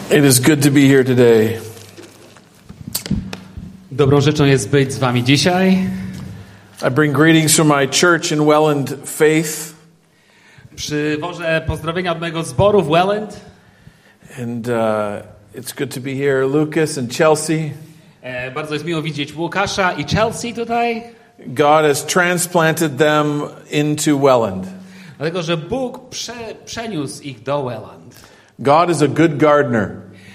It is good to be here today. Dobrą rzeczą jest być z wami dzisiaj. I bring greetings from my church in Welland Faith. Przywożę pozdrowienia od mojego zboru w Welland. And it's good to be here. Lucas and Chelsea. Bardzo jest miło widzieć Łukasza i Chelsea tutaj. God has transplanted them into Welland. Dlatego, że Bóg przeniósł ich do Welland. God is a good gardener.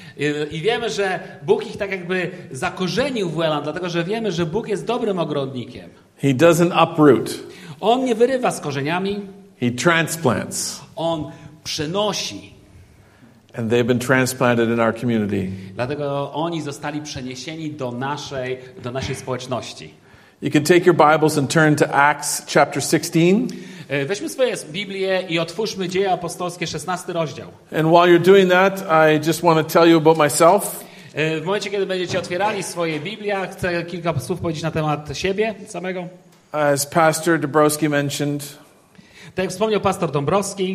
I wiemy, że Bóg ich tak jakby zakorzenił w Welland, dlatego, że wiemy, że Bóg jest dobrym ogrodnikiem. He doesn't uproot. On nie wyrywa z korzeniami. He transplants. On przenosi. And they've been transplanted in our community. Dlatego oni zostali przeniesieni do naszej społeczności. You can take your Bibles and turn to Acts chapter 16. Weźmy swoje Biblię i otwórzmy Dzieje Apostolskie, 16 rozdział. And while you're doing that, I just want to tell you about myself. W momencie, kiedy będziecie otwierali swoje Biblie, chcę kilka słów powiedzieć na temat siebie samego. As Pastor Dabrowski mentioned, Tak jak wspomniał pastor Dąbrowski,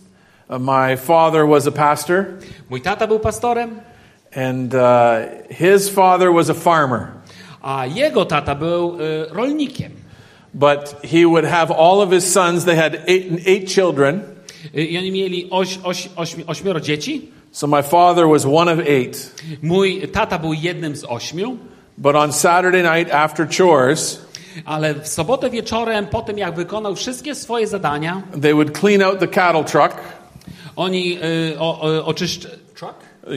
my father was a pastor, mój tata był pastorem, and his father was a farmer. a jego tata był rolnikiem. But he would have all of his sons. They had eight children. I oni mieli ośmioro dzieci. So my father was one of eight. Mój tata był jednym z 8. But on Saturday night after chores, Ale w sobotę wieczorem, po tym jak wykonał wszystkie swoje zadania, they would clean out the cattle truck. oni truck?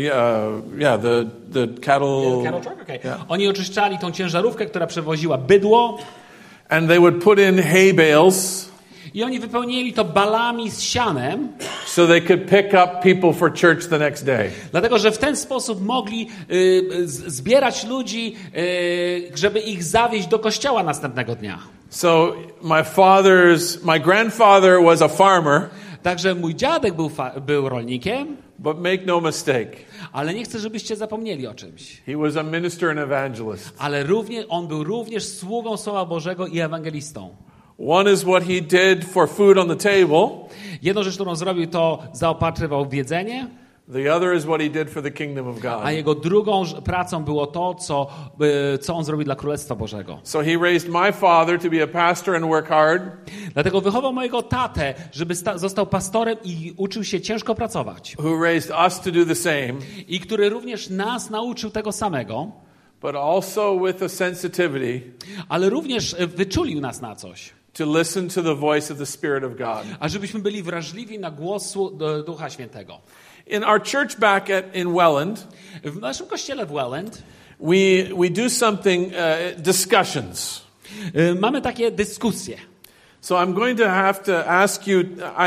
Yeah, the cattle. Cattle truck? Okay. Yeah. Oni oczyszczali tą ciężarówkę, która przewoziła bydło. And they would put in hay bales. I oni wypełnili to balami z sianem. So they could pick up people for church the next day. Dlatego, że w ten sposób mogli zbierać ludzi, żeby ich zawieźć do kościoła następnego dnia. So my grandfather was a farmer. Także mój dziadek był rolnikiem. But make no mistake. Ale nie chcę, żebyście zapomnieli o czymś. He was a minister and evangelist. Ale on był również sługą Słowa Bożego i ewangelistą. One is what he did for food on the table. Jedną rzecz, którą zrobił, to zaopatrywał w jedzenie. The other is what he did for the kingdom of God. A jego drugą pracą było to, co on zrobił dla Królestwa Bożego. So he raised my father to be a pastor and work hard. Dlatego wychował mojego tatę, żeby został pastorem i uczył się ciężko pracować. Who raised us to do the same. I który również nas nauczył tego samego. But also with a sensitivity. Ale również wyczulił nas na coś. To listen to the voice of the Spirit of God. A żebyśmy byli wrażliwi na głos Ducha Świętego. In our church back in Welland, w naszym kościele w Welland, we do something discussions. Mamy takie dyskusje. So I'm going to have to ask you.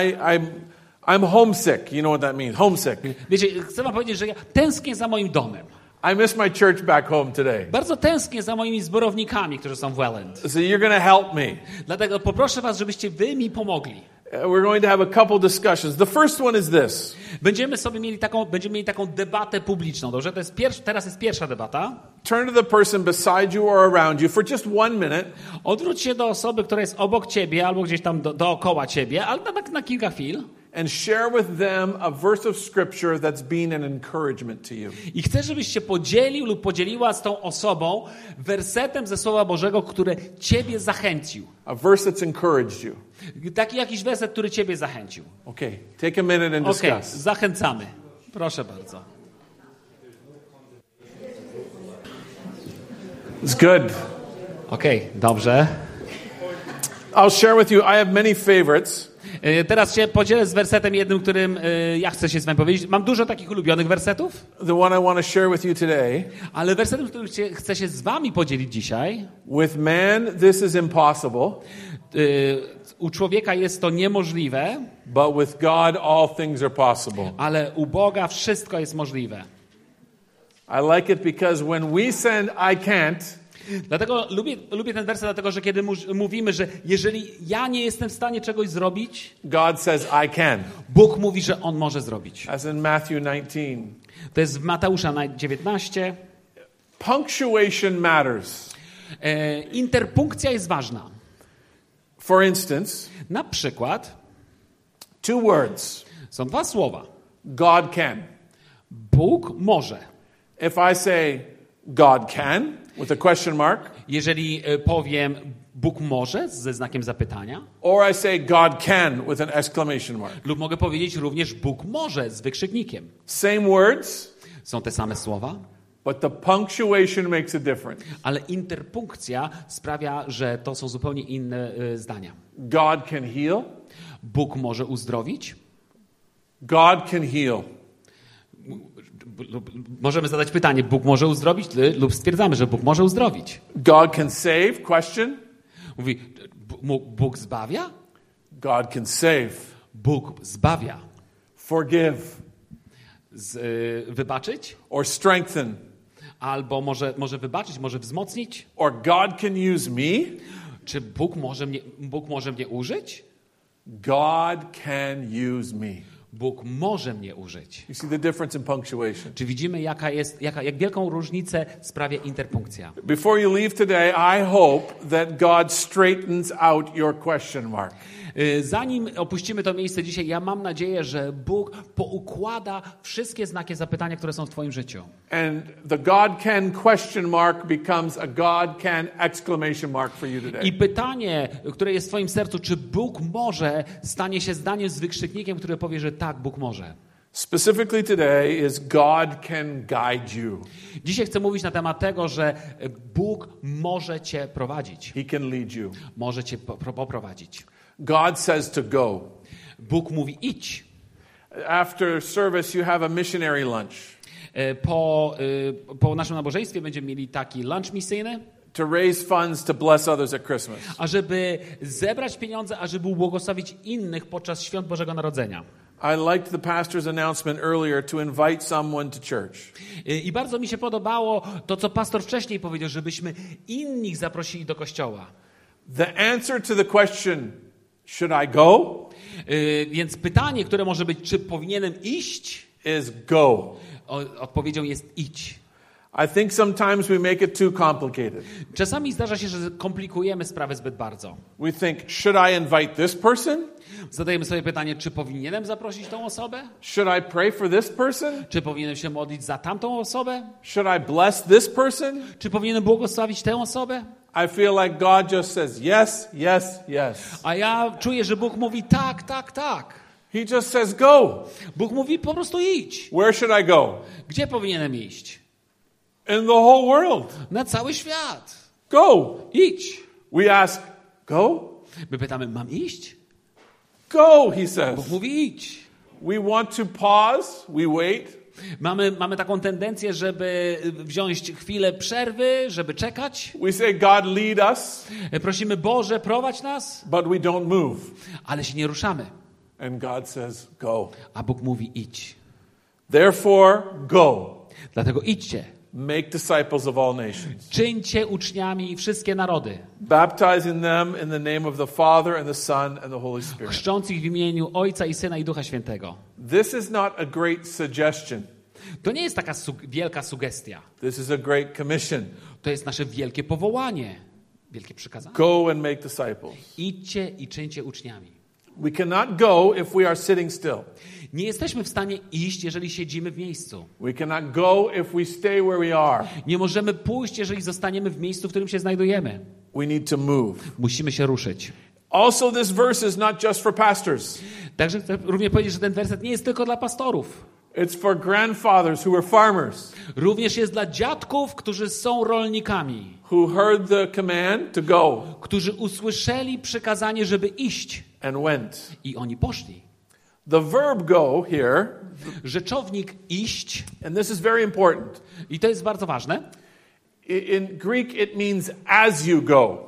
I'm homesick. You know what that means? Homesick. Wiecie, chcę wam powiedzieć, że ja tęsknię za moim domem. I miss my church back home today. Bardzo tęsknię za moimi zborownikami, którzy są w Welland. So you're going to help me. Dlatego poproszę was, żebyście wy mi pomogli. We're going to have a couple discussions. The first one is this. Będziemy mieli taką debatę publiczną. Dobrze? Teraz jest pierwsza debata. Turn to the person beside you or around you for just 1 minute. Odwróć się do osoby, która jest obok ciebie albo gdzieś tam dookoła ciebie, ale na kilka chwil. And share with them a verse of scripture that's been an encouragement to you. I chcę, żebyś się podzielił lub podzieliła z tą osobą wersetem ze Słowa Bożego, który ciebie zachęcił. A verse that's encouraged you. Taki jakiś werset, który ciebie zachęcił. Okay, take a minute and discuss. Okay, zachęcamy. Proszę bardzo. It's good. Okay, dobrze. I'll share with you, I have many favorites. Teraz się podzielę z wersetem jednym, którym ja chcę się z wami powiedzieć. Mam dużo takich ulubionych wersetów. The one I want to share with you today. Ale wersetem, którym chcę się z wami podzielić dzisiaj. With man this is impossible. U człowieka jest to niemożliwe. But with God all things are possible. Ale u Boga wszystko jest możliwe. I like it because when we send I can't. Dlatego lubię ten werset, dlatego że kiedy mówimy, że jeżeli ja nie jestem w stanie czegoś zrobić, God says I can. Bóg mówi, że On może zrobić. As in Matthew 19. To jest w Mateusza 19. Punctuation matters. Interpunkcja jest ważna. For instance, na przykład 2 words. Są 2 słowa. God can. Bóg może. If I say God can with a question mark, Jeżeli powiem Bóg może ze znakiem zapytania, or I say God can with an exclamation mark. lub mogę powiedzieć również Bóg może z wykrzyknikiem. Same words, Są te same słowa, but the punctuation makes a difference. ale interpunkcja sprawia, że to są zupełnie inne zdania. God can heal. Bóg może uzdrowić. God can heal. Możemy zadać pytanie, Bóg może uzdrowić, lub stwierdzamy, że Bóg może uzdrowić. God can save, question. Mówi, Bóg zbawia? God can save. Bóg zbawia. Forgive. Wybaczyć? Or strengthen. Albo może wybaczyć, może wzmocnić? Or God can use me. Czy Bóg może mnie użyć? God can use me. Bóg może mnie użyć. You see the difference in punctuation. Czy widzimy, jak wielką różnicę sprawia interpunkcja? Before you leave today, I hope that God straightens out your question mark. Zanim opuścimy to miejsce dzisiaj, ja mam nadzieję, że Bóg poukłada wszystkie znaki zapytania, które są w twoim życiu. And the God can question mark becomes a God can exclamation mark for you today. I pytanie, które jest w twoim sercu, czy Bóg może, stanie się zdaniem z wykrzyknikiem, który powie, że tak, Bóg może. Specifically today is God can guide you. Dzisiaj chcę mówić na temat tego, że Bóg może cię prowadzić. He can lead you. Może cię poprowadzić. God says to go. Bóg mówi idź. After service you have a missionary lunch. Po naszym nabożeństwie będziemy mieli taki lunch misyjny. To raise funds to bless others at Christmas. Ażeby zebrać pieniądze, ażeby ubłogosławić innych podczas świąt Bożego Narodzenia. I liked the pastor's announcement earlier to invite someone to church. I bardzo mi się podobało to, co pastor wcześniej powiedział, żebyśmy innych zaprosili do kościoła. The answer to the question, should I go? Więc pytanie, które może być, czy powinienem iść? Is go. Odpowiedzią jest idź. I think sometimes we make it too complicated. Czasami zdarza się, że komplikujemy sprawę zbyt bardzo. We think, should I invite this person? Zadajemy sobie pytanie, czy powinienem zaprosić tą osobę? Should I pray for this person? Czy powinienem się modlić za tamtą osobę? Should I bless this person? Czy powinienem błogosławić tę osobę? I feel like God just says yes, yes, yes. A ja czuję, że Bóg mówi tak, tak, tak. He just says go. Bóg mówi po prostu idź. Where should I go? Gdzie powinienem iść? In the whole world. Na cały świat. Go. Idź. We ask, go? My pytamy, mam iść? Go, he says. Bóg mówi idź. We want to pause, we wait. Mamy taką tendencję, żeby wziąć chwilę przerwy, żeby czekać. We say, God lead us, Prosimy, Boże, prowadź nas, but we don't move. ale się nie ruszamy. And God says, go. A Bóg mówi idź. Therefore, go. Dlatego idźcie. Make disciples of all nations. Czyńcie uczniami wszystkie narody, Baptizing them in the name of the Father and the Son and the Holy Spirit. chrzcząc ich w imieniu Ojca i Syna i Ducha Świętego. This is not a great suggestion. To nie jest taka wielka sugestia. This is a great commission. To jest nasze wielkie powołanie, wielkie przykazanie. Go and make disciples. Idźcie i czyńcie uczniami. We cannot go if we are sitting still. Nie jesteśmy w stanie iść, jeżeli siedzimy w miejscu. We cannot go if we stay where we are. Nie możemy pójść, jeżeli zostaniemy w miejscu, w którym się znajdujemy. We need to move. Musimy się ruszyć. Also, this verse is not just for pastors. Także chcę również powiedzieć, że ten werset nie jest tylko dla pastorów. It's for grandfathers who are farmers, Również jest dla dziadków, którzy są rolnikami, who heard the command to go którzy usłyszeli przykazanie, żeby iść and went. i oni poszli. The verb go here, Rzeczownik iść, and this is very important. i to jest bardzo ważne, In Greek it means as you go.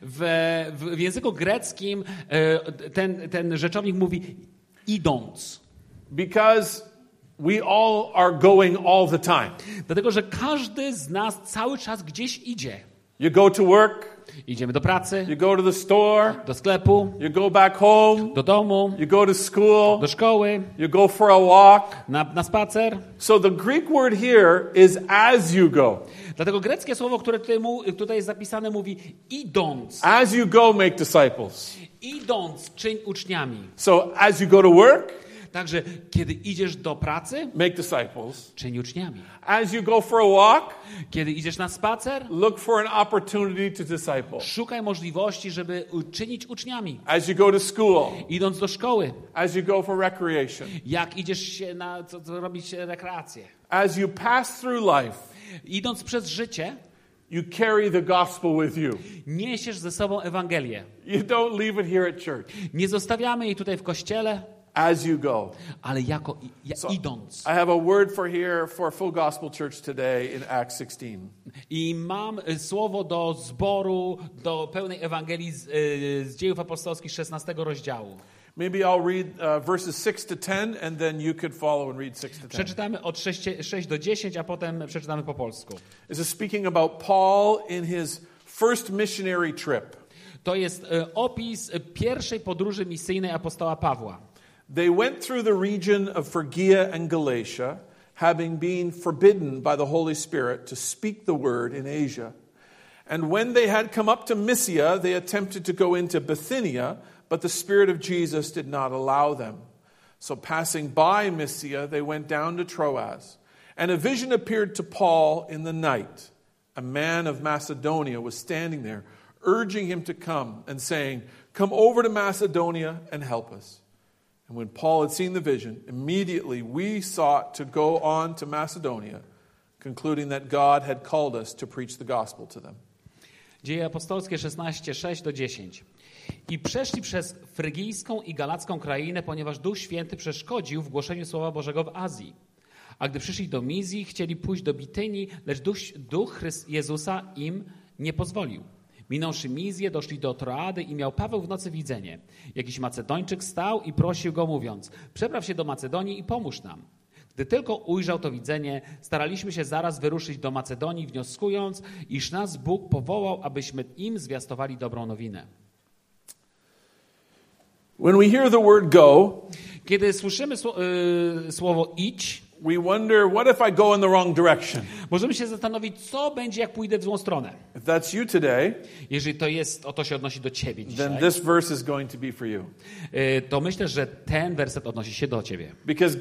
w języku greckim ten rzeczownik mówi idąc. Because we all are going all the time. Dlatego, że każdy z nas cały czas gdzieś idzie. You go to work, Idziemy do pracy, you go to the store, do sklepu, you go back home, do domu, you go to school, do szkoły, you go for a walk. na spacer. So the Greek word here is as you go. Dlatego greckie słowo, które tutaj jest zapisane, mówi idąc. As you go, make disciples. Idąc, czyń uczniami. So as you go to work, Także kiedy idziesz do pracy, make disciples. czyń uczniami. As you go for a walk, Kiedy idziesz na spacer, look for an opportunity to disciple. szukaj możliwości, żeby czynić uczniami. As you go to school, Idąc do szkoły, as you go for recreation, jak idziesz się na robić rekreację. as you pass through life, Idąc przez życie, you carry the gospel with you. niesiesz ze sobą Ewangelię. You don't leave it here at church. Nie zostawiamy jej tutaj w kościele, As you go. ale idąc. I have a word for here for Full Gospel Church today in Acts 16. I mam słowo do zboru, do pełnej Ewangelii z Dziejów Apostolskich 16 rozdziału. Maybe I'll read verses 6 to 10 and then you could follow and read 6 to 10. Przeczytamy od 6 do 10, a potem przeczytamy po polsku. This is speaking about Paul in his first missionary trip. To jest opis pierwszej podróży misyjnej apostoła Pawła. They went through the region of Phrygia and Galatia, having been forbidden by the Holy Spirit to speak the word in Asia. And when they had come up to Mysia, they attempted to go into Bithynia, but the Spirit of Jesus did not allow them. So passing by Mysia, they went down to Troas. And a vision appeared to Paul in the night. A man of Macedonia was standing there, urging him to come and saying, "Come over to Macedonia and help us." And when Paul had seen the vision, immediately we sought to go on to Macedonia, concluding that God had called us to preach the gospel to them. Dzieje apostolskie 16, 6 do 10. I przeszli przez frygijską i galacką krainę, ponieważ Duch Święty przeszkodził w głoszeniu Słowa Bożego w Azji. A gdy przyszli do Mizji, chcieli pójść do Bitynii, lecz Duch Jezusa im nie pozwolił. Minąwszy Mizję, doszli do Troady i miał Paweł w nocy widzenie. Jakiś Macedończyk stał i prosił go, mówiąc: "Przepraw się do Macedonii i pomóż nam." Gdy tylko ujrzał to widzenie, staraliśmy się zaraz wyruszyć do Macedonii, wnioskując, iż nas Bóg powołał, abyśmy im zwiastowali dobrą nowinę. When we hear the word go, Kiedy słyszymy słowo idź, we wonder, what if I go in the wrong direction? możemy się zastanowić, co będzie, jak pójdę w złą stronę. If that's you today, Jeżeli to się odnosi do ciebie then dzisiaj, this verse is going to be for you. to myślę, że ten werset odnosi się do ciebie. Because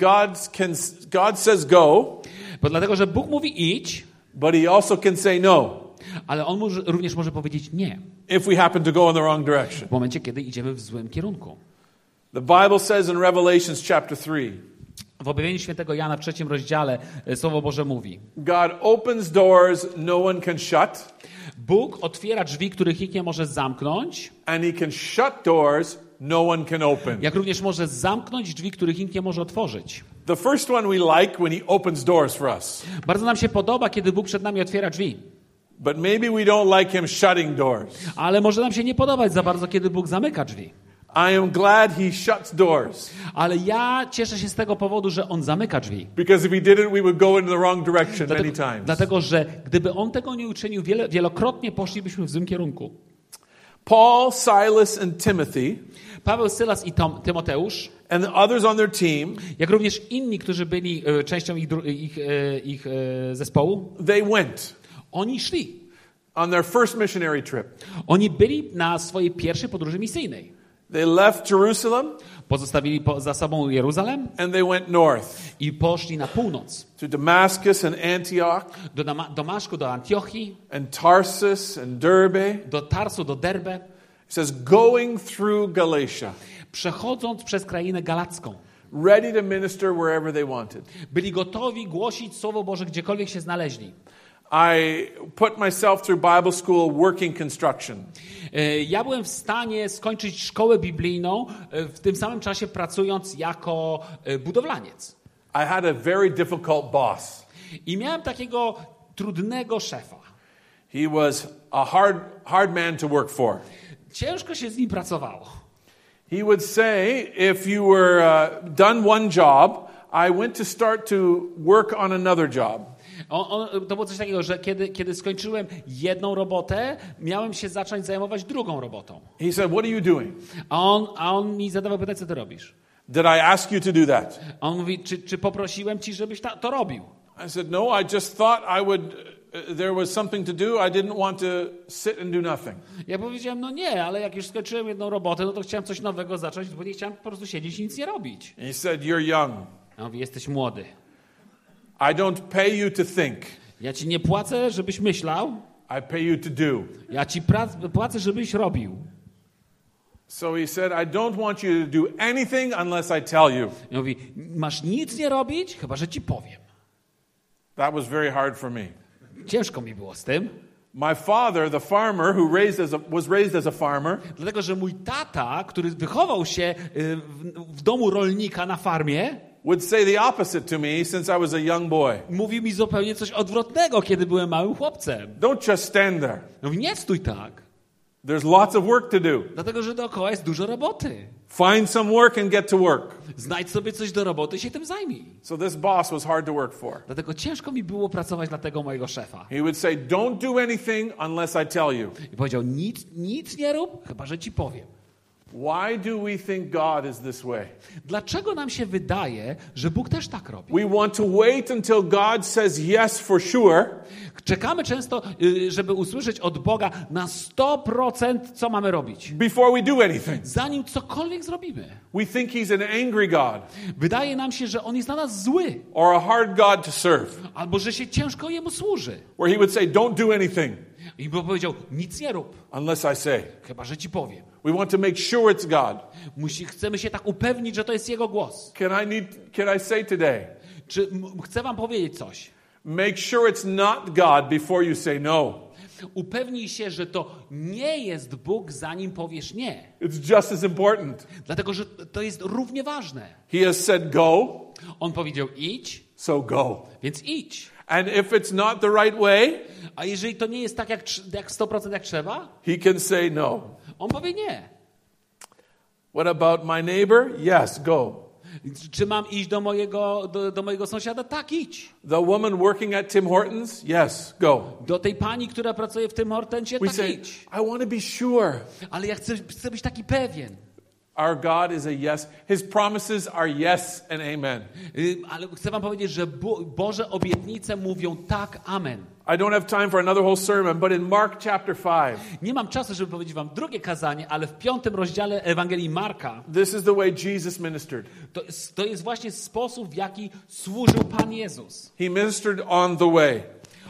God says go, Bo dlatego, że Bóg mówi idź, but he also can say no ale On również może powiedzieć nie, if we happen to go in the wrong direction. w momencie, kiedy idziemy w złym kierunku. The Bible says in Revelations chapter 3, W objawieniu świętego Jana w 3 rozdziale Słowo Boże mówi: God opens doors no one can shut, Bóg otwiera drzwi, których nikt nie może zamknąć, and he can shut doors no one can open. jak również może zamknąć drzwi, których nikt nie może otworzyć. The first one we like when he opens doors for us, Bardzo nam się podoba, kiedy Bóg przed nami otwiera drzwi. but maybe we don't like him shutting doors. Ale może nam się nie podobać za bardzo, kiedy Bóg zamyka drzwi. I am glad he shuts doors, Ale ja cieszę się z tego powodu, że On zamyka drzwi. because if he didn't, we would go in the wrong direction many times. Dlatego, że gdyby On tego nie uczynił, wielokrotnie poszlibyśmy w złym kierunku. Paul, Silas, and Timothy, Paweł, Sylas i Tymoteusz, and the others on their team, jak również inni, którzy byli częścią ich zespołu, they went oni szli. on their first missionary trip. Oni byli na swojej pierwszej podróży misyjnej. They left Jerusalem Pozostawili za sobą Jeruzalem and they went north i poszli na północ. to Damascus and Antioch Do Damaszku, do Antiochii, and Tarsus and Derbe. do Tarsu, do Derbe, It says going through Galatia, przechodząc przez krainę galacką. ready to minister wherever they wanted. Byli gotowi głosić Słowo Boże gdziekolwiek się znaleźli. I put myself through Bible school working construction. Ja byłem w stanie skończyć szkołę biblijną, w tym samym czasie pracując jako budowlaniec. I had a very difficult boss. I miałem takiego trudnego szefa. He was a hard man to work for. Ciężko się z nim pracowało. He would say, if you were done one job, I went to start to work on another job. To było coś takiego, że kiedy skończyłem jedną robotę, miałem się zacząć zajmować drugą robotą. He said, what are you doing? A on mi zadawał pytanie, co ty robisz? Did I ask you to do that? A on mówi, czy poprosiłem ci, żebyś to robił? I said, no, I just thought I would there was something to do, I didn't want to sit and do nothing. Ja powiedziałem, no nie, ale jak już skończyłem jedną robotę, no to chciałem coś nowego zacząć, bo nie chciałem po prostu siedzieć i nic nie robić. And he said, you're young. Ja mówię, jesteś młody. I don't pay you to think. Ja ci nie płacę, żebyś myślał. I pay you to do. Ja ci płacę, żebyś robił. So he said, I don't want you to do anything unless I tell you. Ja mówi, masz nic nie robić, chyba że ci powiem. That was very hard for me. Ciężko mi było z tym. My father, the farmer who was raised as a farmer, Dlatego, że mój tata, który wychował się w domu rolnika na farmie, would say the opposite to me since I was a young boy. mówił mi zupełnie coś odwrotnego, kiedy byłem małym chłopcem. Don't just stand there. Mówi, nie stój tak. There's lots of work to do. Dlatego, że dookoła jest dużo roboty. Find some work and get to work. Znajdź sobie coś do roboty i się tym zajmij. So this boss was hard to work for. Dlatego ciężko mi było pracować dla tego mojego szefa. He would say, don't do anything unless I tell you. I powiedział, nic nie rób, chyba że ci powiem. Why do we think God is this way? Dlaczego nam się wydaje, że Bóg też tak robi? We want to wait until God says yes for sure. Czekamy często, żeby usłyszeć od Boga na 100%, co mamy robić. Before we do anything. Zanim cokolwiek zrobimy. We think he's an angry God. Wydaje nam się, że On jest na nas zły. Or a hard God to serve. Albo, że się ciężko Jemu służy. Where he would say, don't do anything. I Bóg powiedział, nic nie rób, Unless I say. chyba że ci powiem. We want to make sure it's God. Chcemy się tak upewnić, że to jest Jego głos. Can I say today? Czy chcę wam powiedzieć coś? Make sure it's not God before you say no. Upewnij się, że to nie jest Bóg, zanim powiesz nie. It's just as important. Dlatego, że to jest równie ważne. He has said go, On powiedział idź, so go. więc idź. And if it's not the right way, A jeżeli to nie jest tak jak 100% jak trzeba, he can say no. on powie nie. What about my neighbor? Yes, go. Czy mam iść do mojego sąsiada? Tak, idź. The woman working at Tim Hortons? Yes, go. Do tej pani, która pracuje w tym hortencie? We Tak, say, idź. I want to be sure. Ale ja chcę być taki pewien. Our God is a yes. His promises are yes and amen. Ale chcę wam powiedzieć, że Boże obietnice mówią tak, amen. I don't have time for another whole sermon, but in Mark chapter 5, Nie mam czasu, żeby powiedzieć wam drugie kazanie, ale w 5 rozdziale Ewangelii Marka this is the way Jesus ministered. to jest właśnie sposób, w jaki służył Pan Jezus. He ministered on the way.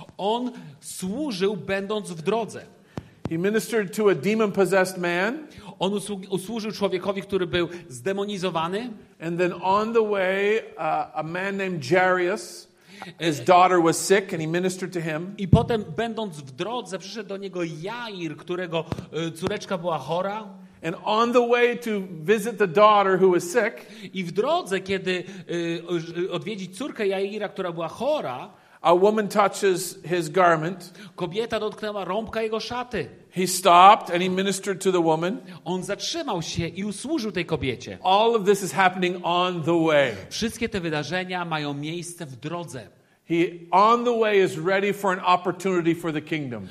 On służył będąc w drodze. He ministered to a demon-possessed man. On usłużył człowiekowi, który był zdemonizowany. And then on the way, a man named Jairus, his daughter was sick, and he ministered to him. I potem, będąc w drodze, przyszedł do niego Jair, którego córeczka była chora. And on the way to visit the daughter who was sick, I w drodze, kiedy odwiedzić córkę Jaira, która była chora, a woman touches his garment. kobieta dotknęła rąbka jego szaty. He stopped and he ministered to the woman. On zatrzymał się i usłużył tej kobiecie. All of this is happening on the way. Wszystkie te wydarzenia mają miejsce w drodze. He, on the way, is ready for an opportunity for the kingdom.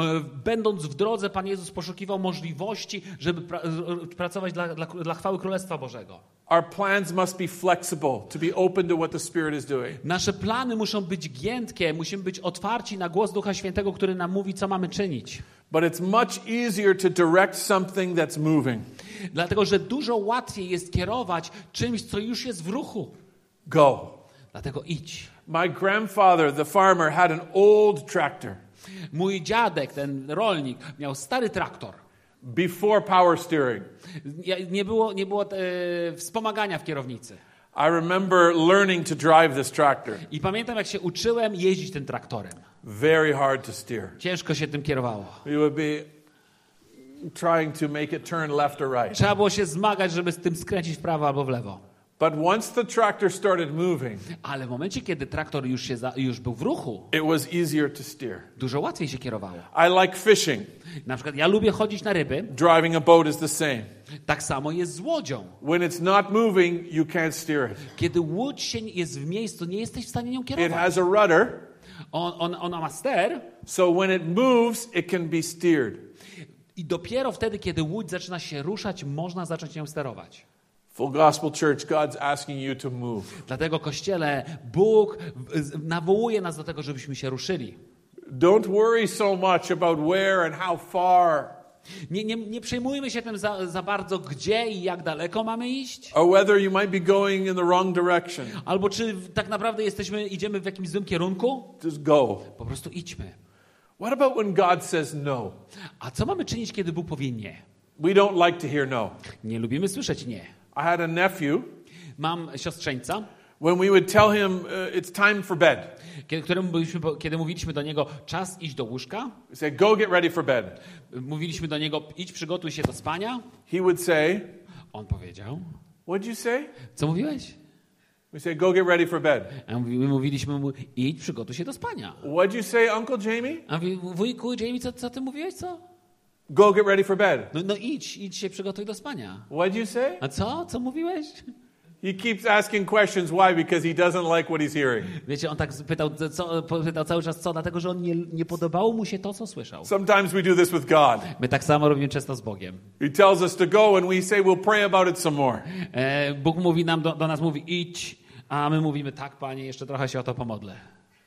Będąc w drodze, Pan Jezus poszukiwał możliwości, żeby pracować dla chwały Królestwa Bożego. Our plans must be flexible to be open to what the Spirit is doing. Nasze plany muszą być giętkie, musimy być otwarci na głos Ducha Świętego, który nam mówi, co mamy czynić. But it's much easier to direct something that's moving. Dlatego, że dużo łatwiej jest kierować czymś, co już jest w ruchu. Go. Dlatego idź. My grandfather, the farmer, had an old tractor. Mój dziadek, ten rolnik, miał stary traktor. Before power steering. Nie było wspomagania w kierownicy. I remember learning to drive this tractor. I pamiętam, jak się uczyłem jeździć tym traktorem. Very hard to steer. Ciężko się tym kierowało. We would be trying to make it turn left or right. Trzeba było się zmagać, żeby z tym skręcić w prawo albo w lewo. But once the tractor started moving, Ale w momencie, kiedy traktor już był w ruchu, it was easier to steer. dużo łatwiej się kierowało. I like fishing. Na przykład ja lubię chodzić na ryby. Driving a boat is the same. Tak samo jest z łodzią. When it's not moving, you can't steer it. Kiedy łódź się jest w miejscu, nie jesteś w stanie nią It kierować. has a rudder, Ona ma ster so when it moves, it can be steered. i dopiero wtedy, kiedy łódź zaczyna się ruszać, można zacząć nią sterować. Full Gospel Church, God's asking you to move. Dlatego, Kościele, Bóg nawołuje nas do tego, żebyśmy się ruszyli. Don't worry so much about where and how far, Nie przejmujmy się tym za bardzo, gdzie i jak daleko mamy iść. or whether you might be going in the wrong direction. Albo czy tak naprawdę idziemy w jakimś złym kierunku. Just go. Po prostu idźmy. What about when God says no? A co mamy czynić, kiedy Bóg powie nie? We don't like to hear no. Nie lubimy słyszeć nie. I had a nephew. Mam siostrzeńca, When we would tell him it's time for bed, kiedy mówiliśmy do niego czas iść do łóżka, we said, go get ready for bed. mówiliśmy do niego idź przygotuj się do spania, He would say, on powiedział, what did you say? co mówiłeś? We say, go get ready for bed. A my mówiliśmy mu idź przygotuj się do spania. What did you say, Uncle Jamie? A mówi, wujku Jamie, co ty mówiłeś, co? Go get ready for bed. No idź się przygotuj do spania. What did you say? A co mówiłeś? He keeps asking questions. Why? Because he doesn't like what he's hearing. Wiecie, on tak pytał cały czas co, dlatego że on nie podobało mu się to, co słyszał. Sometimes we do this with God. My tak samo robimy często z Bogiem. He tells us to go and we say we'll pray about it some more. Bóg mówi nam, do nas mówi idź, a my mówimy tak, Panie, jeszcze trochę się o to pomodlę.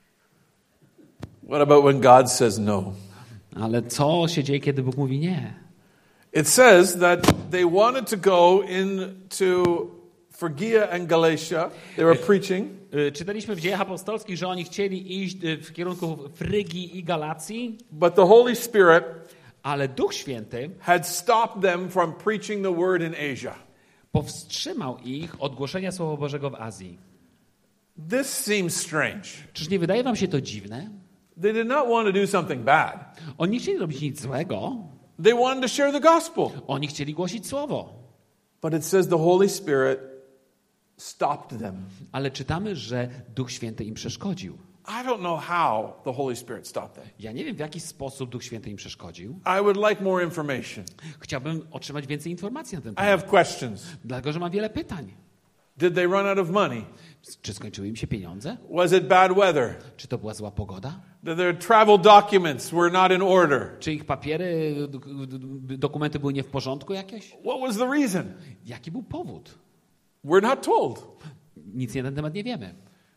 What about when God says no? Ale co się dzieje, kiedy Bóg mówi nie? It says that they wanted to go into Phrygia and Galatia. They were preaching. Czytaliśmy w Dziejach Apostolskich, że oni chcieli iść w kierunku Frygii i Galacji, But the Holy Spirit ale Duch Święty had stopped them from preaching the word in Asia. powstrzymał ich od głoszenia Słowa Bożego w Azji. This seems strange. Czyż nie wydaje wam się to dziwne? They did not want to do something bad. Oni nie chcieli robić nic złego. They wanted to share the gospel. Oni chcieli głosić Słowo. But it says the Holy Spirit stopped them. Ale czytamy, że Duch Święty im przeszkodził. I don't know how the Holy Spirit stopped them. Ja nie wiem, w jaki sposób Duch Święty im przeszkodził. I would like more information. Chciałbym otrzymać więcej informacji na ten I temat. have questions. Dlatego, że mam wiele pytań. Did they run out of money? Czy skończyły im się pieniądze? Was it bad weather? Czy to była zła pogoda? Did their travel documents were not in order? Czy ich papiery, dokumenty były nie w porządku jakieś? What was the reason? Jaki był powód? We're not told. Nic na ten temat nie wiemy.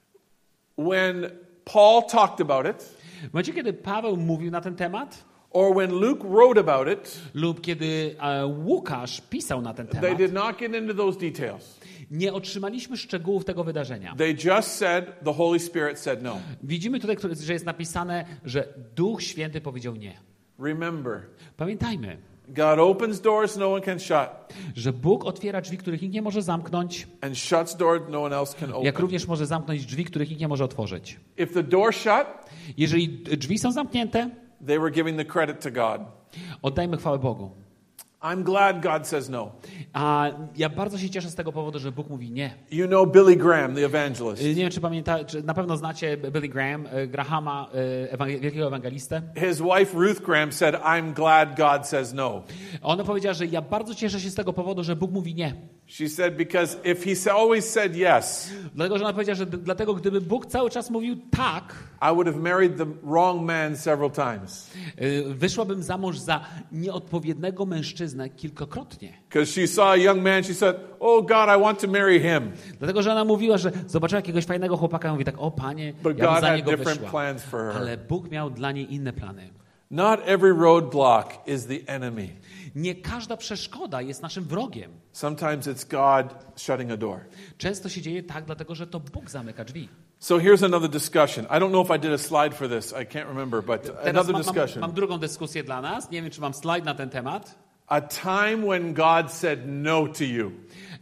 When Paul talked about it, W momencie, kiedy Paweł mówił na ten temat, or when Luke wrote about it, lub kiedy Łukasz pisał na ten they temat, did not get into those details. nie otrzymaliśmy szczegółów tego wydarzenia. They just said the Holy Spirit said no. Widzimy tutaj, że jest napisane, że Duch Święty powiedział nie. Remember, Pamiętajmy, God opens doors no one can shut, że Bóg otwiera drzwi, których nikt nie może zamknąć, and shuts doors no one else can jak open. również może zamknąć drzwi, których nikt nie może otworzyć. If the door shut, Jeżeli drzwi są zamknięte, they were giving the credit to God. oddajmy chwałę Bogu. I'm glad God says no. A ja bardzo się cieszę z tego powodu, że Bóg mówi nie. You know Billy Graham, the evangelist. Nie wiem, czy na pewno znacie Billy Grahama, wielkiego ewangelistę. His wife Ruth Graham said, I'm glad God says no. Ona powiedziała, że ja bardzo cieszę się z tego powodu, że Bóg mówi nie. She said, because if he always said yes, Dlatego, że ona powiedziała, że dlatego gdyby Bóg cały czas mówił tak, I would have married the wrong man several times. Wyszłabym za mąż za nieodpowiednego mężczyznę kilkakrotnie. Because she saw a young man, she said, oh God, I want to marry him. Dlatego, że ona mówiła, że zobaczyła jakiegoś fajnego chłopaka i mówi tak, o Panie, But ja bym God za had niego different wyszła. plans for her. Ale Bóg miał dla niej inne plany. Not every roadblock is the enemy. Nie każda przeszkoda jest naszym wrogiem. Sometimes it's God shutting a door. Często się dzieje tak, dlatego że to Bóg zamyka drzwi. So here's another discussion. I don't know if I did a slide for this. I can't remember, but Teraz another mam discussion. drugą dyskusję dla nas. Nie wiem, czy mam slajd na ten temat. A time when God said no to you.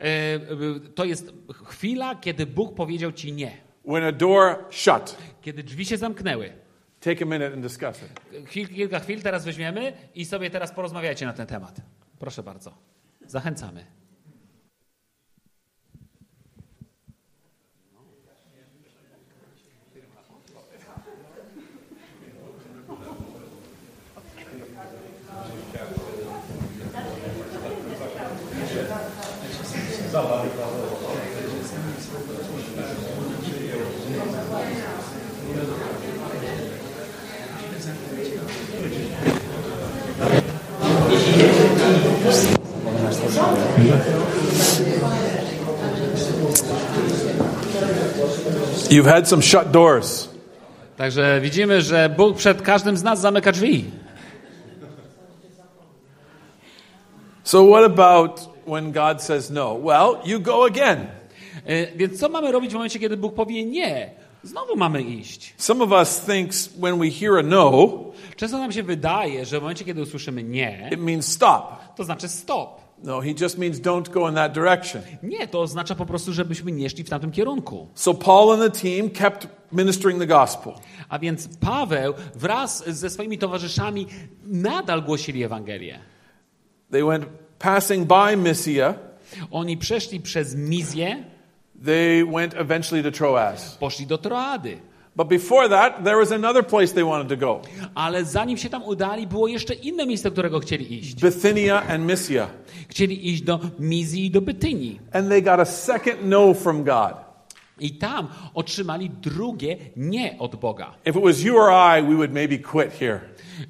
To jest chwila, kiedy Bóg powiedział ci nie. When a door shut. Kiedy drzwi się zamknęły. Take a minute and discuss it. Kilka chwil teraz weźmiemy i sobie teraz porozmawiajcie na ten temat. Proszę bardzo. Zachęcamy. You've had some shut doors. Także widzimy, że Bóg przed każdym z nas zamyka drzwi. So what about when God says no? Well, you go again. Więc co mamy robić w momencie, kiedy Bóg powie nie? Znowu mamy iść. Some of us thinks when we hear a no, Często nam się wydaje, że w momencie, kiedy usłyszymy nie, it means stop. to znaczy stop. No, he just means don't go in that direction. Nie, to oznacza po prostu, żebyśmy nie szli w tamtym kierunku. So Paul and the team kept ministering the gospel. A więc Paweł wraz ze swoimi towarzyszami nadal głosili Ewangelię. They went passing by Mysia. Oni przeszli przez Mizję, They went eventually to Troas. poszli do Troady. But before that, there was another place they wanted to go. Ale zanim się tam udali, było jeszcze inne miejsce, do którego chcieli iść. Bithynia and Mysia. Chcieli iść do Mizji i do Bytynii. And they got a second no from God. I tam otrzymali drugie nie od Boga. If it was you or I, we would maybe quit here.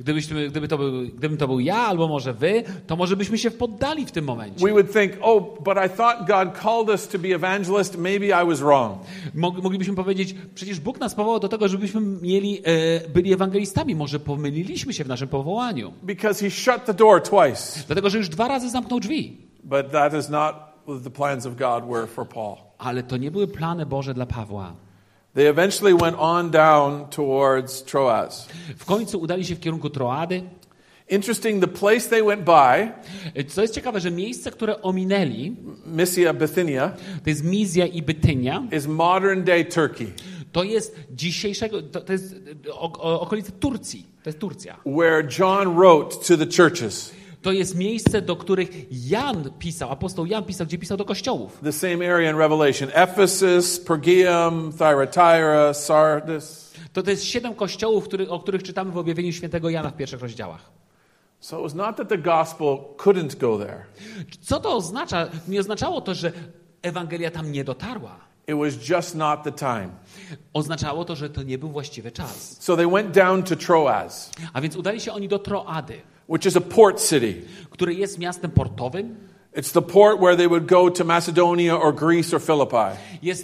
Gdybym to był ja albo może wy, to może byśmy się poddali w tym momencie. We would think, oh, but I thought God called us to be evangelists. Maybe I was wrong. Moglibyśmy powiedzieć, przecież Bóg nas powołał do tego, żebyśmy byli ewangelistami. Może pomyliliśmy się w naszym powołaniu. Because he shut the door twice. Dlatego, że już 2 razy zamknął drzwi. But that is not what the plans of God were for Paul. Ale to nie były plany Boże dla Pawła. They eventually went on down towards Troas. W końcu udali się w kierunku Troady. Interesting, the place they went by, Co jest ciekawe, że miejsce, które ominęli, Mysia, Bithynia, to jest Mizja i Bytynia, is modern day Turkey, to jest dzisiejszego, to jest okolice Turcji, to jest Turcja. where John wrote to the churches. To jest miejsce, do których Jan pisał, apostoł Jan pisał, gdzie pisał do kościołów. The same area in Revelation: Ephesus, Pergaum, Thyatira, Sardis. To jest 7 kościołów, o których czytamy w objawieniu świętego Jana w pierwszych rozdziałach. So it was not that the gospel couldn't go there. Co to oznacza? Nie oznaczało to, że Ewangelia tam nie dotarła. It was just not the time. Oznaczało to, że to nie był właściwy czas. So they went down to Troas, A więc udali się oni do Troady, which is a port city. które jest miastem portowym. It's the port where they would go to Macedonia or Greece or Philippi. Jest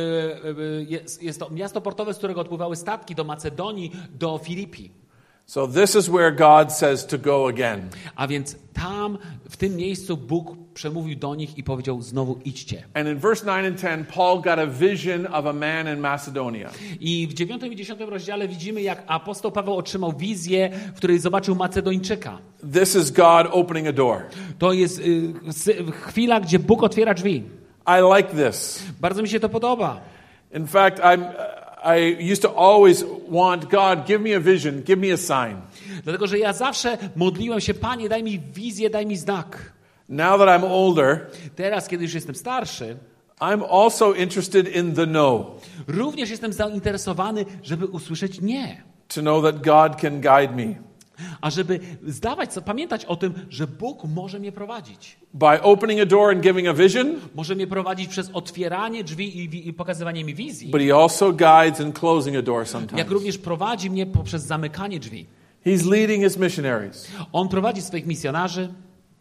to miasto portowe, z którego odpływały statki do Macedonii, do Filipi. So this is where God says to go again. A więc tam, w tym miejscu Bóg przemówił do nich i powiedział: znowu idźcie. And in verse 9 and 10, Paul got a vision of a man in Macedonia. I w 9 i 10 rozdziale widzimy, jak apostoł Paweł otrzymał wizję, w której zobaczył Macedończyka. This is God opening a door. To jest chwila, gdzie Bóg otwiera drzwi. I like this. Bardzo mi się to podoba. In fact, I used to always want God, give me a vision, give me a sign. Dlatego, że ja zawsze modliłem się: Panie, daj mi wizję, daj mi znak. Now that I'm older, Teraz, kiedy już jestem starszy, I'm also interested in the no. również jestem zainteresowany, żeby usłyszeć nie. To know that God can guide me. A żeby pamiętać o tym, że Bóg może mnie prowadzić. By opening a door and giving a vision, Może mnie prowadzić przez otwieranie drzwi i pokazywanie mi wizji, but he also guides in closing a door sometimes. jak również prowadzi mnie poprzez zamykanie drzwi. He's leading his missionaries. On prowadzi swoich misjonarzy.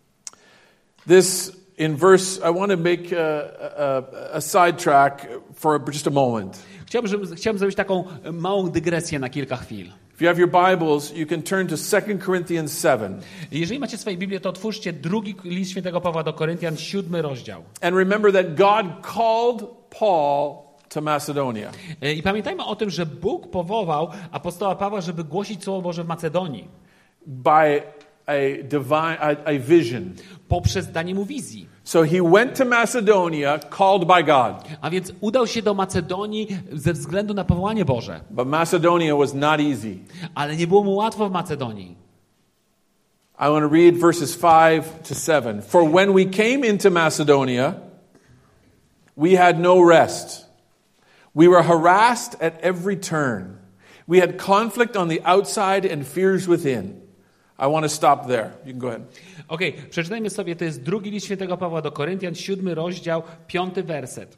This, in verse, I want to make a sidetrack for just a moment. Chciałbym zrobić taką małą dygresję na kilka chwil. If you have your Bibles, you can turn to 2 Corinthians 7. Jeżeli macie swoje Biblię, to otwórzcie drugi list świętego Pawła do Koryntian, 7 rozdział. And remember that God called Paul to Macedonia. I pamiętajmy o tym, że Bóg powołał apostoła Pawła, żeby głosić Słowo Boże w Macedonii. By a vision. Poprzez danie mu wizji. So he went to Macedonia, called by God. A więc udał się do Macedonii ze względu na powołanie Boże. But Macedonia was not easy. Ale nie było mu łatwo w Macedonii. I want to read verses 5 to 7. For when we came into Macedonia, we had no rest. We were harassed at every turn. We had conflict on the outside and fears within. I want to stop there. You can go ahead. Okej, przeczytajmy sobie, to jest drugi list świętego Pawła do Koryntian, 7 rozdział, 5 werset.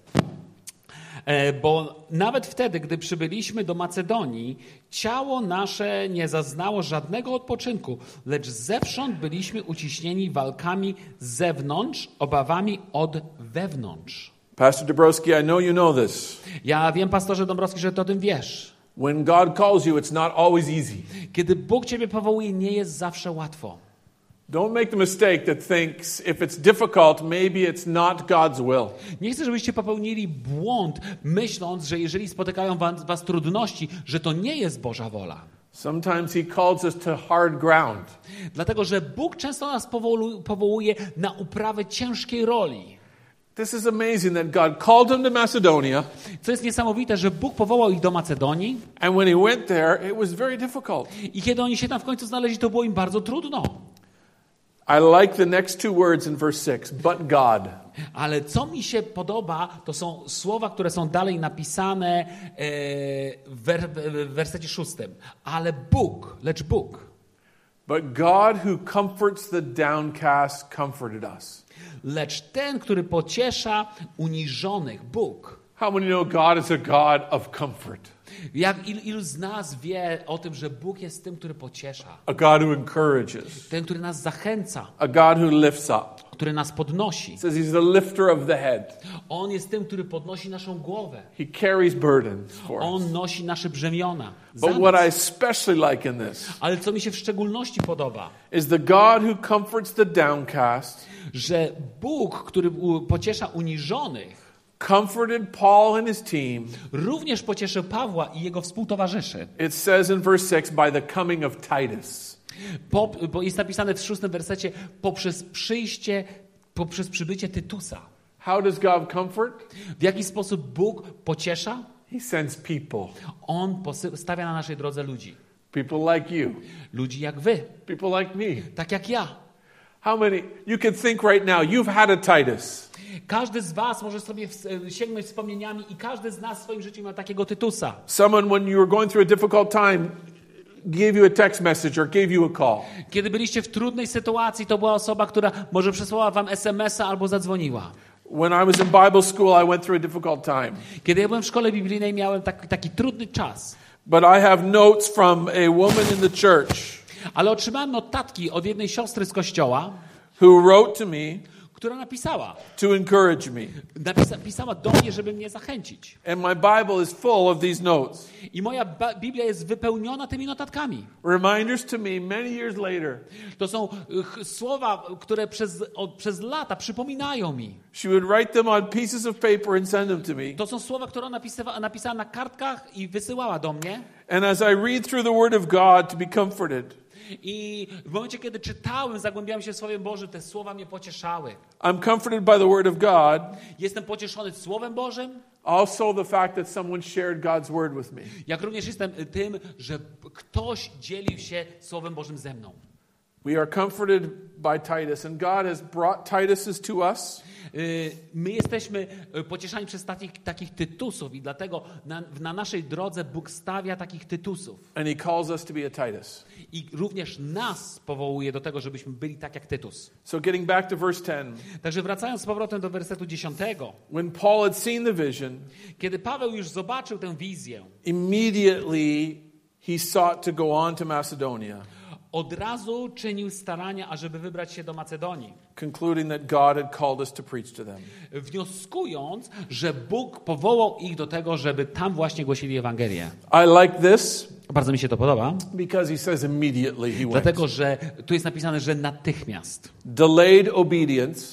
Bo nawet wtedy, gdy przybyliśmy do Macedonii, ciało nasze nie zaznało żadnego odpoczynku, lecz zewsząd byliśmy uciśnieni walkami z zewnątrz, obawami od wewnątrz. Pastor Dabrowski, I know you know this. Ja wiem, pastorze Dąbrowski, że ty o tym wiesz. When God calls you, it's not always easy. Kiedy Bóg ciebie powołuje, nie jest zawsze łatwo. Don't make the mistake that thinks if it's difficult, maybe it's not God's will. Nie chcę, żebyście popełnili błąd, myśląc, że jeżeli spotykają was trudności, że to nie jest Boża wola. Sometimes he calls us to hard ground. Dlatego, że Bóg często nas powołuje na uprawę ciężkiej roli. This is amazing that God called them to Macedonia. Co jest niesamowite, że Bóg powołał ich do Macedonii. And when he went there, it was very difficult. I kiedy oni się tam w końcu znaleźli, to było im bardzo trudno. I like the next two words in verse 6, but God. Ale co mi się podoba, to są słowa, które są dalej napisane w wersecie 6. Ale Bóg, lecz Bóg. But God who comforts the downcast comforted us. Lecz ten, który pociesza uniżonych, Bóg. How many know God is a God of comfort? Ilu z nas wie o tym, że Bóg jest tym, który pociesza? A God who encourages. Ten, który nas zachęca. A God who lifts up. Który nas podnosi. It says he's the lifter of the head. On jest tym, który podnosi naszą głowę. He carries burdens for us. On nosi nasze brzemiona. But what I especially like in this Ale co mi się w szczególności podoba, is the God who comforts the downcast, że Bóg, który pociesza uniżonych, comforted Paul and his team. Również pocieszył Pawła i jego współtowarzyszy. It says in verse 6 by the coming of Titus. Bo jest napisane w 6 wersecie poprzez przybycie Tytusa. How does God comfort? W jaki sposób Bóg pociesza? He sends people. On stawia na naszej drodze ludzi. People like you. Ludzi jak wy. People like me. Tak jak ja. How many? You can think right now, you've had a Titus. Każdy z was może sobie sięgnąć wspomnieniami i każdy z nas w swoim życiu ma takiego Tytusa. Someone when you were going through a difficult time gave you a text message or gave you a call. Kiedy byliście w trudnej sytuacji, to była osoba, która może przesłała wam SMS-a albo zadzwoniła. When I was in Bible school, I went through a difficult time. Kiedy ja byłem w szkole biblijnej, miałem taki trudny czas. But I have notes from a woman in the church. Ale otrzymałem notatki od jednej siostry z kościoła, who wrote to me która napisała. To encourage me. Pisała do mnie, żeby mnie zachęcić. And my Bible is full of these notes. I moja Biblia jest wypełniona tymi notatkami. Reminders to me many years later. To są słowa, które przez lata przypominają mi. She would write them on pieces of paper and send them to me. To są słowa, które ona napisała na kartkach i wysyłała do mnie. And as I read through the Word of God to be comforted. I w momencie, kiedy czytałem, zagłębiałem się w Słowie Bożym, te słowa mnie pocieszały. I'm comforted by the Word of God. Jestem pocieszony Słowem Bożym. Also the fact that someone shared God's Word with me. Jak również jestem tym, że ktoś dzielił się Słowem Bożym ze mną. We are comforted by Titus, and God has brought Tituses to us. My jesteśmy pocieszani przez takich Tytusów i dlatego na naszej drodze Bóg stawia takich Tytusów. And he calls us to be a Titus. I również nas powołuje do tego, żebyśmy byli tak jak Tytus. So getting back to verse 10. Także wracając z powrotem do wersetu 10. When Paul had seen the vision, kiedy Paweł już zobaczył tę wizję, immediately he sought to go on to Macedonia. Od razu czynił starania, ażeby wybrać się do Macedonii. Concluding that God had called us to preach to them. Wnioskując, że Bóg powołał ich do tego, żeby tam właśnie głosili Ewangelię. I like this. Bardzo mi się to podoba. Because he says immediately he went. Dlatego, że tu jest napisane, że natychmiast. Delayed obedience.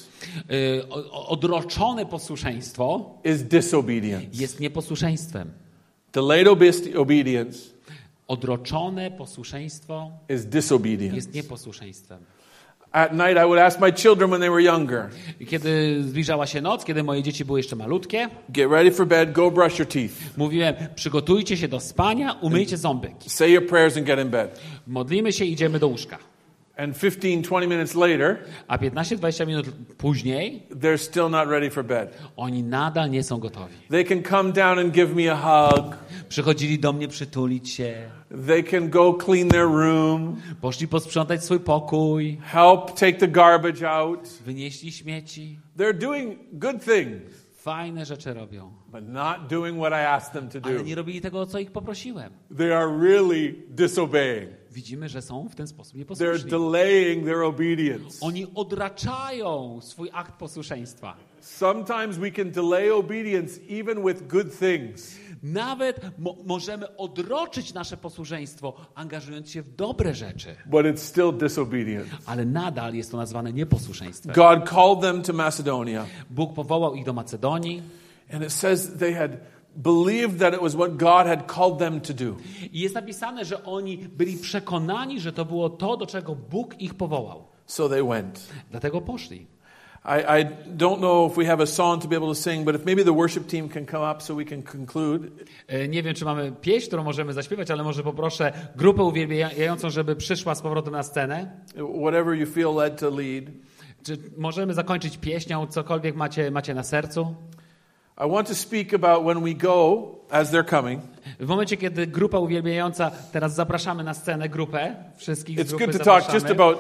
Odroczone posłuszeństwo is disobedience. Jest nieposłuszeństwem. Delayed obedience. Odroczone posłuszeństwo is disobedience. Jest nieposłuszeństwem. At night I would ask my children when they were younger. Kiedy zbliżała się noc, kiedy moje dzieci były jeszcze malutkie, get ready for bed, go brush your teeth. Mówiłem, przygotujcie się do spania, umyjcie ząbek. Say your prayers and get in bed. Modlimy się i idziemy do łóżka. And 15-20 minutes later, a 15-20 minut później, they're still not ready for bed. Oni nadal nie są gotowi. They can come down and give me a hug. Przychodzili do mnie przytulić się. They can go clean their room. Poszli posprzątać swój pokój. Help take the garbage out. Wynieśli śmieci. They're doing good things. Fajne rzeczy robią. But not doing what I asked them to do. Ale nie robili tego, o co ich poprosiłem. They are really disobeying. Widzimy, że są w ten sposób nieposłuszni. They're delaying their obedience. Oni odraczają swój akt posłuszeństwa. Sometimes we can delay obedience even with good things. Nawet możemy odroczyć nasze posłuszeństwo, angażując się w dobre rzeczy. But it's still disobedience. Ale nadal jest to nazwane nieposłuszeństwem. God called them to Macedonia. Bóg powołał ich do Macedonii. And it says they had believed that it was what God had called them to do. I jest napisane, że oni byli przekonani, że to było to, do czego Bóg ich powołał. So they went. Dlatego poszli. I don't know if we have a song to be able to sing, but if maybe the worship team can come up so we can conclude. Nie wiem, czy mamy pieśń, którą możemy zaśpiewać, ale może poproszę grupę uwielbiającą, żeby przyszła z powrotem na scenę. Whatever you feel led to lead. Czy możemy zakończyć pieśnią, cokolwiek macie na sercu? I want to speak about when we go, as they're coming. W momencie, kiedy grupa uwielbiająca, teraz zapraszamy na scenę grupę, wszystkich z It's grupy good to zapraszamy.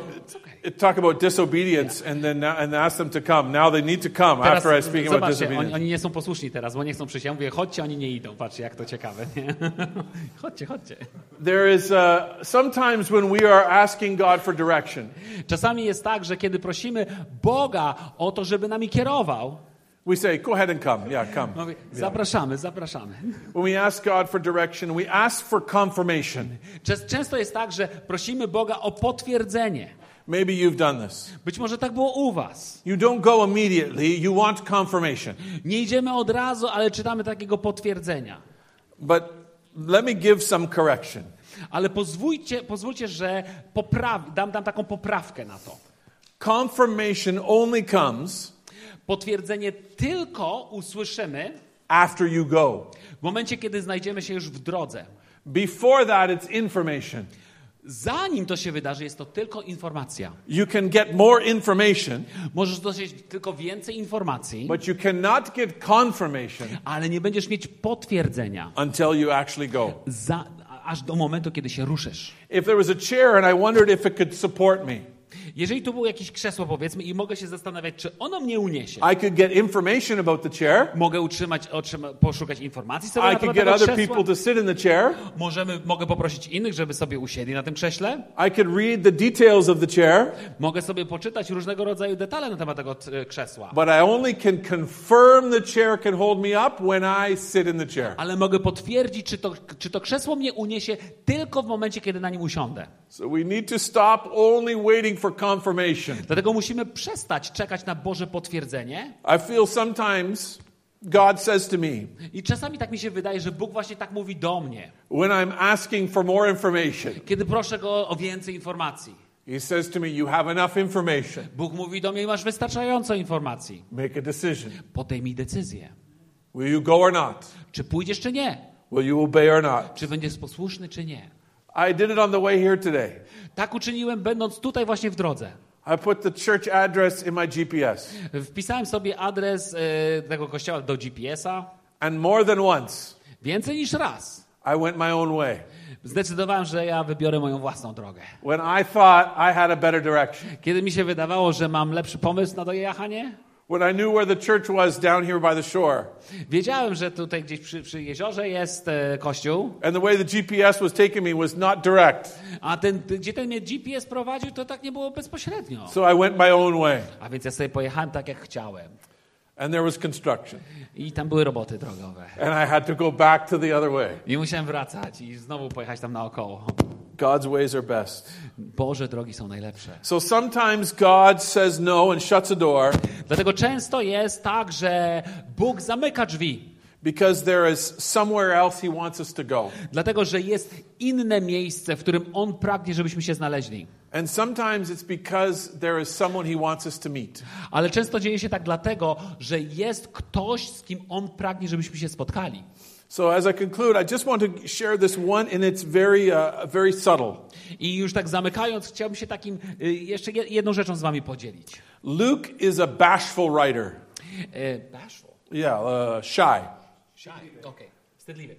talk about disobedience and ask them to come. Now they need to come Teraz, after I speak about zobaczcie, disobedience. oni nie są posłuszni teraz, bo nie chcą przyjść. Ja mówię, chodźcie, oni nie idą. Patrzcie, jak to ciekawe. Nie? Chodźcie. There is sometimes when we are asking God for direction. Czasami jest tak, że kiedy prosimy Boga o to, żeby nami kierował, We say, go ahead and come. Yeah, come. mówię, zapraszamy. When we ask God for direction, we ask for confirmation. Często jest tak, że prosimy Boga o potwierdzenie. Maybe you've done this. Być może tak było u was. You don't go immediately. You want confirmation. Nie idziemy od razu, ale czytamy takiego potwierdzenia. But let me give some correction. Ale pozwólcie, że dam taką poprawkę na to. Confirmation only comes Potwierdzenie tylko usłyszymy after you go. w momencie, kiedy znajdziemy się już w drodze. Before that, it's information. Zanim to się wydarzy, jest to tylko informacja. You can get more information, Możesz dostać tylko więcej informacji, but you cannot get confirmation ale nie będziesz mieć potwierdzenia until you actually go. aż do momentu, kiedy się ruszysz. If there was a chair and I wondered if it could support me, Jeżeli tu było jakieś krzesło, powiedzmy, i mogę się zastanawiać, czy ono mnie uniesie. I could get information about the chair. Mogę poszukać informacji sobie I na could temat get tego other krzesła. people to sit in the chair. Mogę poprosić innych, żeby sobie usiedli na tym krześle. I could read the details of the chair. Mogę sobie poczytać różnego rodzaju detale na temat tego krzesła. But I only can confirm the chair can hold me up when I sit in the chair. Ale mogę potwierdzić, czy to krzesło mnie uniesie tylko w momencie, kiedy na nim usiądę. So we need to stop only waiting for confirmation. Dlatego musimy przestać czekać na Boże potwierdzenie. I feel sometimes God says to me, I czasami tak mi się wydaje, że Bóg właśnie tak mówi do mnie. when I'm asking for more information, Kiedy proszę Go o więcej informacji. He says to me, you have enough information. Bóg mówi do mnie, masz wystarczająco informacji. Make a decision. Podejmij decyzję. Will you go or not? Czy pójdziesz, czy nie? Will you obey or not? Czy będziesz posłuszny, czy nie? I did it on the way here today. Tak uczyniłem, będąc tutaj właśnie w drodze. I put the church address in my GPS. Wpisałem sobie adres tego kościoła do GPS-a. And more than once, Więcej niż raz. I went my own way. Zdecydowałem, że ja wybiorę moją własną drogę. When I thought I had a better direction. Kiedy mi się wydawało, że mam lepszy pomysł na dojechanie, When I knew where the church was down here by the shore. wiedziałem, że tutaj gdzieś przy jeziorze jest kościół. And the way the GPS was taking me was not direct. A gdzie ten mnie GPS prowadził, to tak nie było bezpośrednio. So I went my own way. A więc ja sobie pojechałem tak, jak chciałem. And there was construction. I tam były roboty drogowe. And I had to go back to the other way. I musiałem wracać i znowu pojechać tam naokoło. God's ways are best. Boże drogi są najlepsze. So sometimes God says no and shuts a door Dlatego często jest tak, że Bóg zamyka drzwi. because there is somewhere else He wants us to go. Dlatego, że jest inne miejsce, w którym On pragnie, żebyśmy się znaleźli. And sometimes it's because there is someone He wants us to meet. Ale często dzieje się tak dlatego, że jest ktoś, z kim On pragnie, żebyśmy się spotkali. So as I conclude, I just want to share this one, and it's very subtle. I już tak zamykając, chciałbym się jeszcze jedną rzeczą z wami podzielić. Luke is a bashful writer. Bashful? Yeah, shy. Okej, wstydliwy.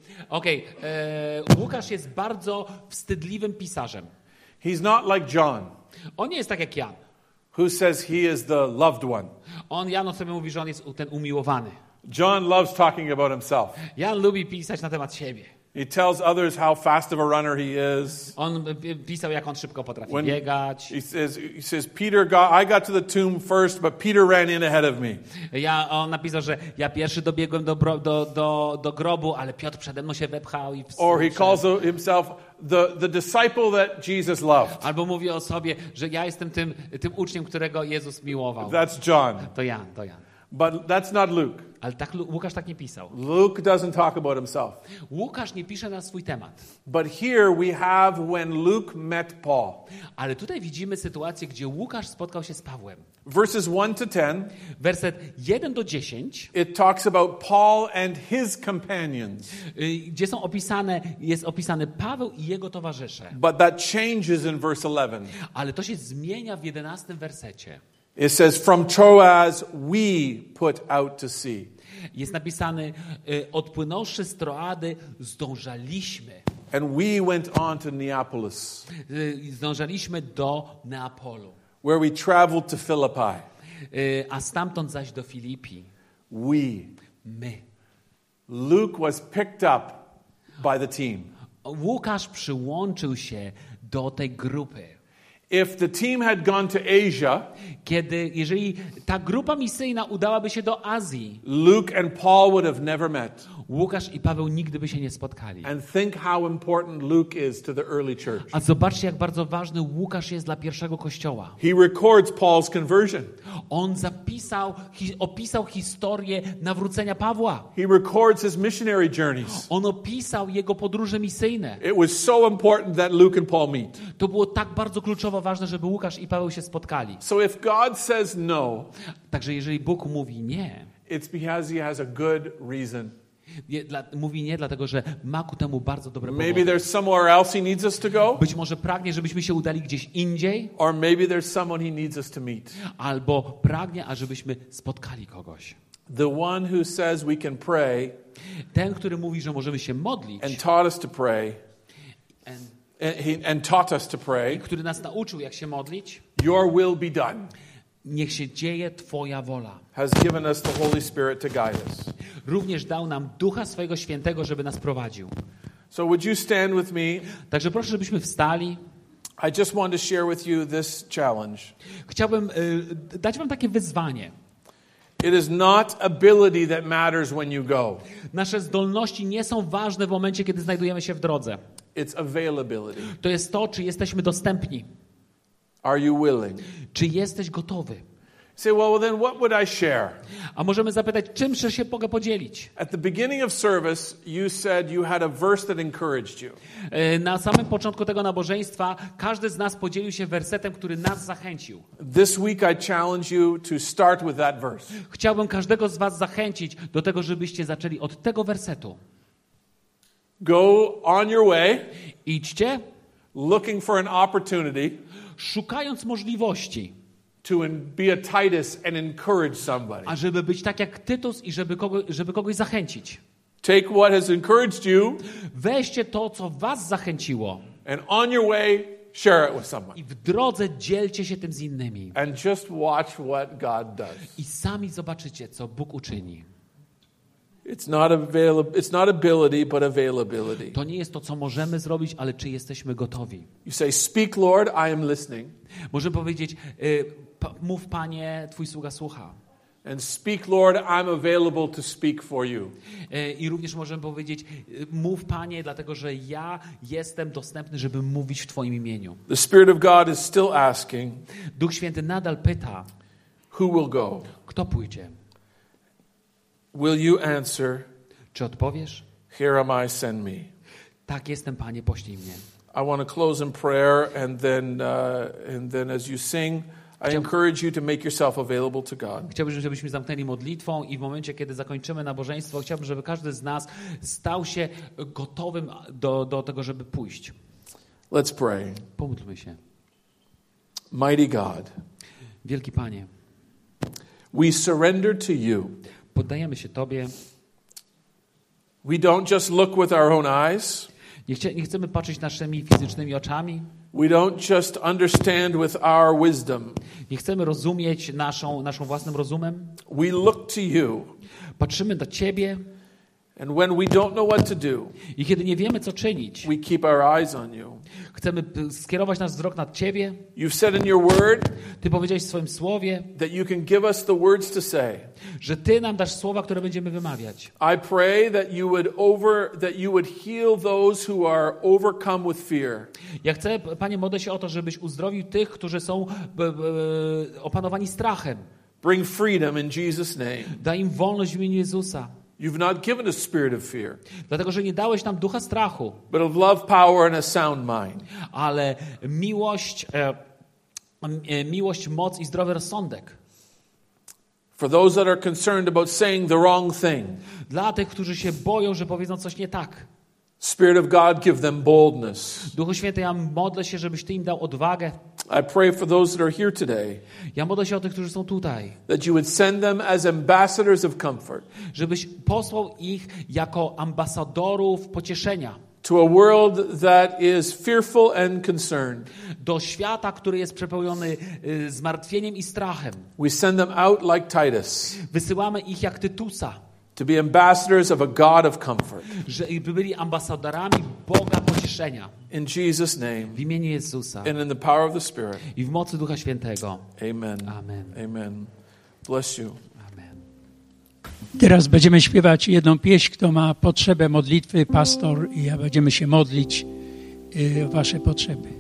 Łukasz jest bardzo wstydliwym pisarzem. He's not like John, On nie jest tak jak Jan. who says he is the loved one. Jan sobie mówi, że on jest ten umiłowany. John loves talking about himself. Jan lubi pisać na temat siebie. He tells others how fast of a runner he is. On pisał, jak on szybko potrafi biegać. He says, I got to the tomb first, but Peter ran in ahead of me. On napisał, że ja pierwszy dobiegłem do grobu, ale Piotr przede mną się wepchał. Or he calls himself the disciple that Jesus loved. Albo mówi o sobie, że ja jestem tym uczniem, którego Jezus miłował. That's John. To Jan. But that's not Luke. Ale Łukasz tak nie pisał. Luke doesn't talk about himself. Łukasz nie pisze na swój temat. But here we have when Luke met Paul. Ale tutaj widzimy sytuację, gdzie Łukasz spotkał się z Pawłem. Verses 1 to 10. Werset 1 do 10. It talks about Paul and his companions. Gdzie jest opisany Paweł i jego towarzysze. But that changes in verse 11. Ale to się zmienia w 11 wersecie. It says, from Troas we put out to sea. Jest napisane, odpłynąwszy z Troady, zdążaliśmy. And we went on to Neapolis. Zdążaliśmy do Neapolu. Where we traveled to Philippi. A stamtąd zaś do Filipi. My. Luke was picked up by the team. Łukasz przyłączył się do tej grupy. If the team had gone to Asia, jeżeli ta grupa misyjna udałaby się do Azji, Luke and Paul would have never met. Łukasz i Paweł nigdy by się nie spotkali. And think how important Luke is to the early church. A zobaczcie, jak bardzo ważny Łukasz jest dla pierwszego kościoła. He records Paul's conversion. On opisał historię nawrócenia Pawła. He records his missionary journeys. On opisał jego podróże misyjne. It was so important that Luke and Paul meet. To było tak bardzo kluczowo ważne, żeby Łukasz i Paweł się spotkali. So if God says no, także jeżeli Bóg mówi nie, it's because he has a good reason. Mówi nie dlatego, że ma ku temu bardzo dobre powody. Maybe there's somewhere else he needs us to go. Być może pragnie, żebyśmy się udali gdzieś indziej. Or maybe there's someone he needs us to meet. Albo pragnie, ażebyśmy spotkali kogoś. The one who says we can pray. Ten, który mówi, że możemy się modlić. And taught us to pray. And taught us to pray. Który nas nauczył, jak się modlić. Your will be done. Niech się dzieje Twoja wola. Has given us the Holy Spirit to guide us. Również dał nam Ducha swojego Świętego, żeby nas prowadził. So would you stand with me? Także proszę, żebyśmy wstali. I just want to share with you this challenge. Chciałbym dać wam takie wyzwanie. It is not ability that matters when you go. Nasze zdolności nie są ważne w momencie, kiedy znajdujemy się w drodze. It's availability. To jest to, czy jesteśmy dostępni. Are you willing? Czy jesteś gotowy? Say, well, then what would I share? A możemy zapytać, czym się mogę podzielić? At the beginning of service, you said you had a verse that encouraged you. Na samym początku tego nabożeństwa każdy z nas podzielił się wersetem, który nas zachęcił. This week I challenge you to start with that verse. Chciałbym każdego z was zachęcić do tego, żebyście zaczęli od tego wersetu. Go on your way. Idźcie. Looking for an opportunity. Szukając możliwości. To be a Titus and encourage somebody. A żeby być tak jak Tytus i żeby kogoś zachęcić. Take what has encouraged you. Weźcie to, co was zachęciło. And on your way, share it with someone. I w drodze dzielcie się tym z innymi. And just watch what God does. I sami zobaczycie, co Bóg uczyni. It's not ability, but availability. To nie jest to, co możemy zrobić, ale czy jesteśmy gotowi. You say, "Speak, Lord, I am listening." Możemy powiedzieć, mów, Panie, Twój sługa słucha. And speak, Lord, I'm available to speak for you. I również możemy powiedzieć, mów, Panie, dlatego że ja jestem dostępny, żeby mówić w Twoim imieniu. The Spirit of God is still asking. Duch Święty nadal pyta. Who will go? Kto pójdzie? Will you answer? Czy odpowiesz? Here am I, send me. Tak jestem, Panie, poślij mnie. I want to close in prayer, and then as you sing, I encourage you to make yourself available to God. Chciałbym, żebyśmy zamknęli modlitwą i w momencie, kiedy zakończymy nabożeństwo, chciałbym, żeby każdy z nas stał się gotowym do tego, żeby pójść. Let's pray. Pomódlmy się. Mighty God, wielki Panie, we surrender to you. Poddajemy się Tobie. We don't just look with our own eyes. Nie chcemy patrzeć naszymi fizycznymi oczami. We don't just understand with our wisdom. Nie chcemy rozumieć naszą własnym rozumem. We look to you. Patrzymy do Ciebie. And when we don't know what to do, I kiedy nie wiemy, co czynić, we keep our eyes on you. chcemy skierować nasz wzrok nad Ciebie. You've said in your word Ty powiedziałeś w swoim słowie, that you can give us the words to say. że Ty nam dasz słowa, które będziemy wymawiać. I pray that you would heal those who are overcome with fear. Ja chcę, Panie, modlę się o to, żebyś uzdrowił tych, którzy są opanowani strachem. Bring freedom in Jesus' name. Daj im wolność w imieniu Jezusa. You've not given us spirit of fear, Dlatego, że nie dałeś nam ducha strachu, but of love, power, and a sound mind. ale miłość, moc i zdrowy rozsądek. For those that are concerned about saying the wrong thing, Dla tych, którzy się boją, że powiedzą coś nie tak. Spirit of God, give them boldness. Duchu Święty, ja modlę się, żebyś Ty im dał odwagę. I pray for those that are here today, Ja modlę się o tych, którzy są tutaj. that you would send them as ambassadors of comfort Żebyś posłał ich jako ambasadorów pocieszenia to a world that is fearful and concerned. do świata, który jest przepełniony zmartwieniem i strachem. We send them out like Titus Wysyłamy ich jak Tytusa, to be ambassadors of a God of comfort. żeby byli ambasadorami Boga pocieszenia. In Jesus' name W imieniu Jezusa and in the power of the Spirit. i w mocy Ducha Świętego. Amen. Amen. Amen. Bless you. Amen. Teraz będziemy śpiewać jedną pieśń, kto ma potrzebę modlitwy, pastor i ja będziemy się modlić o wasze potrzeby.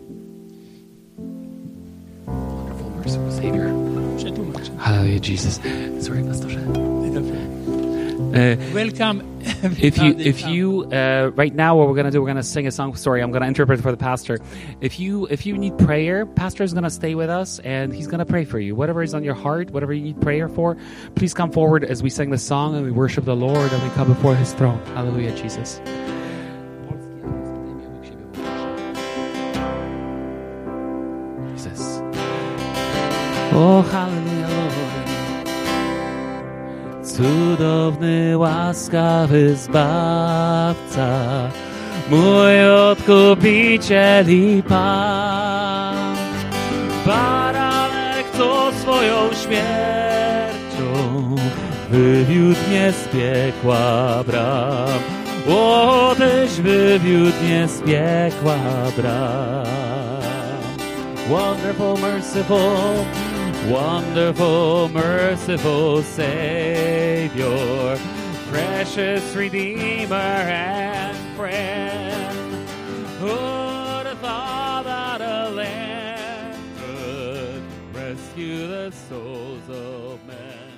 Wonderful, merciful Savior. Przetłumaczę. Hallelujah, Jesus. Sorry, pastorze. Welcome. If you right now what we're gonna sing a song. Sorry, I'm gonna interpret for the pastor. If you need prayer, pastor is gonna stay with us and he's gonna pray for you. Whatever is on your heart, whatever you need prayer for, please come forward as we sing the song and we worship the Lord and we come before His throne. Hallelujah, Jesus. Jesus. Oh, hallelujah, Lord. Cudowny, łaskawy Zbawca, mój Odkupiciel i Pan. Baranek, co swoją śmiercią wywiódł mnie z piekła bram. O, Tyś wywiódł mnie z piekła bram. Wonderful, merciful, wonderful, merciful Savior, precious Redeemer and friend. Who'd have thought that a lamb could rescue the souls of men?